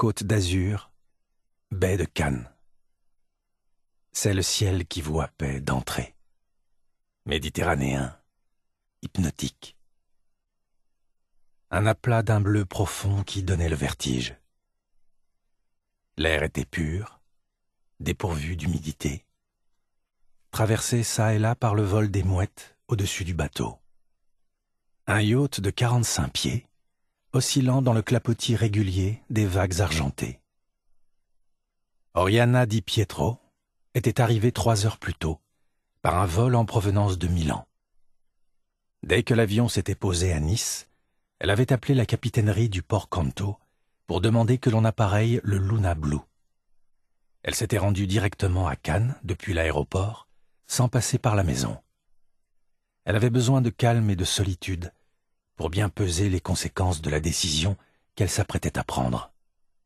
Côte d'Azur, baie de Cannes. C'est le ciel qui vous happait d'entrée. Méditerranéen, hypnotique. Un aplat d'un bleu profond qui donnait le vertige. L'air était pur, dépourvu d'humidité, traversé çà et là par le vol des mouettes au-dessus du bateau. Un yacht de 45 pieds, oscillant dans le clapotis régulier des vagues argentées. Oriana Di Pietro était arrivée 3 heures plus tôt, par un vol en provenance de Milan. Dès que l'avion s'était posé à Nice, elle avait appelé la capitainerie du port Canto pour demander que l'on appareille le Luna Blue. Elle s'était rendue directement à Cannes, depuis l'aéroport, sans passer par la maison. Elle avait besoin de calme et de solitude pour bien peser les conséquences de la décision qu'elle s'apprêtait à prendre.